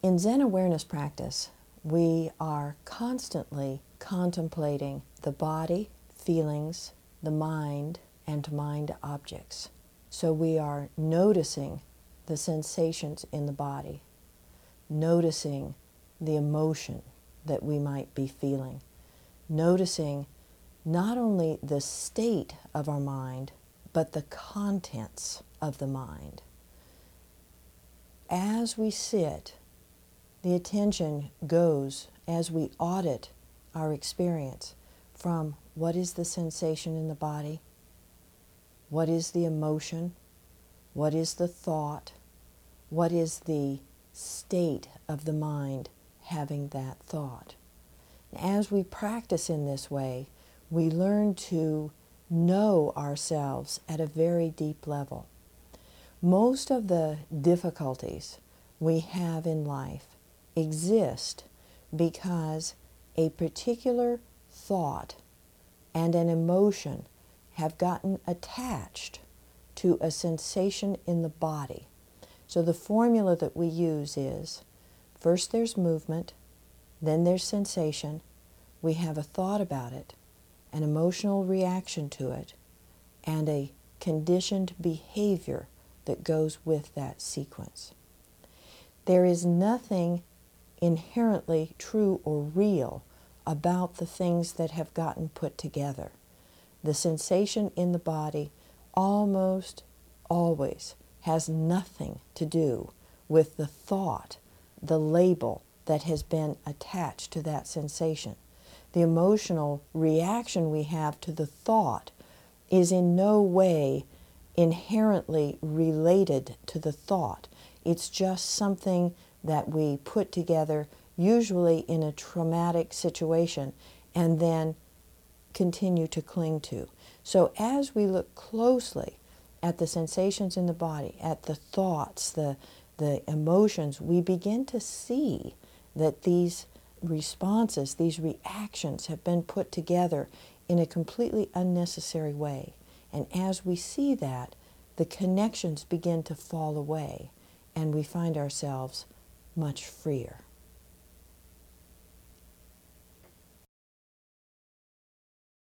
In Zen awareness practice, we are constantly contemplating the body, feelings, the mind, and mind objects. So we are noticing the sensations in the body, noticing the emotion that we might be feeling, noticing not only the state of our mind, but the contents of the mind. As we sit, the attention goes, as we audit our experience, from what is the sensation in the body, what is the emotion, what is the thought, what is the state of the mind having that thought. As we practice in this way, we learn to know ourselves at a very deep level. Most of the difficulties we have in life exist because a particular thought and an emotion have gotten attached to a sensation in the body. So the formula that we use is, first there's movement, then there's sensation, we have a thought about it, an emotional reaction to it, and a conditioned behavior that goes with that sequence. There is nothing inherently true or real about the things that have gotten put together. The sensation in the body almost always has nothing to do with the thought, the label that has been attached to that sensation. The emotional reaction we have to the thought is in no way inherently related to the thought. It's just something that we put together, usually in a traumatic situation, and then continue to cling to. So as we look closely at the sensations in the body, at the thoughts, the emotions, we begin to see that these responses, these reactions have been put together in a completely unnecessary way. And as we see that, the connections begin to fall away, and we find ourselves much freer.